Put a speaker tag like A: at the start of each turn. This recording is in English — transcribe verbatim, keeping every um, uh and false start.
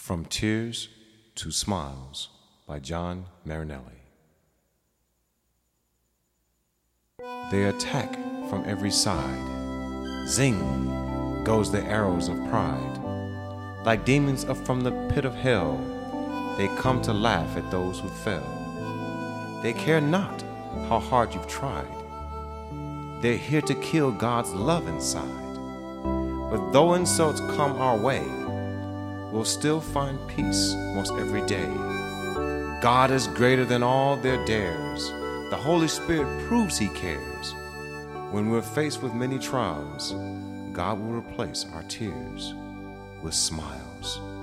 A: From Tears to Smiles by John Marinelli. They attack from every side. Zing goes the arrows of pride. Like demons up from the pit of hell, they come to laugh at those who fell. They care not how hard you've tried. They're here to kill God's love inside. But though insults come our way, we'll still find peace most every day. God is greater than all their dares. The Holy Spirit proves He cares. When we're faced with many trials, God will replace our tears with smiles.